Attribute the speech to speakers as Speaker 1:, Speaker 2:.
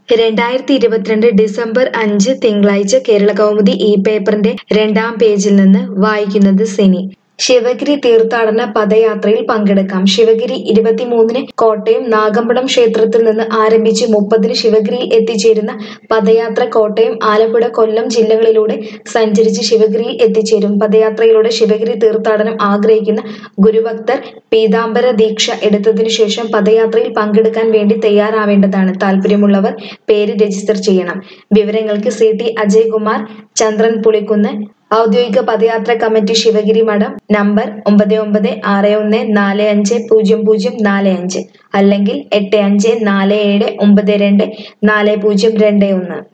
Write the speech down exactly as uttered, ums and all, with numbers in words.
Speaker 1: രണ്ടായിരത്തി ഇരുപത്തിരണ്ട് ഡിസംബർ അഞ്ച് തിങ്കളാഴ്ച കേരളകൗമുദി ഈ പേപ്പറിന്റെ രണ്ടാം പേജിൽ നിന്ന് വായിക്കുന്നത് സിനി. ശിവഗിരി തീർത്ഥാടന പദയാത്രയിൽ പങ്കെടുക്കാം. ശിവഗിരി ഇരുപത്തിമൂന്നിന് കോട്ടയം നാഗമ്പടം ക്ഷേത്രത്തിൽ നിന്ന് ആരംഭിച്ച് മുപ്പതിന് ശിവഗിരിയിൽ എത്തിച്ചേരുന്ന പദയാത്ര കോട്ടയം, ആലപ്പുഴ, കൊല്ലം ജില്ലകളിലൂടെ സഞ്ചരിച്ച് ശിവഗിരിയിൽ എത്തിച്ചേരും. പദയാത്രയിലൂടെ ശിവഗിരി തീർത്ഥാടനം ആഗ്രഹിക്കുന്ന ഗുരുഭക്തർ പീതാംബര ദീക്ഷ എടുത്തതിനു ശേഷം പദയാത്രയിൽ പങ്കെടുക്കാൻ വേണ്ടി തയ്യാറാവേണ്ടതാണ്. താൽപര്യമുള്ളവർ പേര് രജിസ്റ്റർ ചെയ്യണം. വിവരങ്ങൾക്ക് സി ടി അജയ്കുമാർ, ചന്ദ്രൻ പുളിക്കുന്ന്, ഔദ്യോഗിക പദയാത്ര കമ്മിറ്റി, ശിവഗിരി മഠം, നമ്പർ ഒമ്പത് ഒമ്പത് ആറ് ഒന്ന് നാല് അഞ്ച് പൂജ്യം പൂജ്യം നാല് അഞ്ച് അല്ലെങ്കിൽ എട്ട് അഞ്ച് നാല് ഏഴ് ഒമ്പത് രണ്ട് നാല് പൂജ്യം രണ്ട് ഒന്ന്.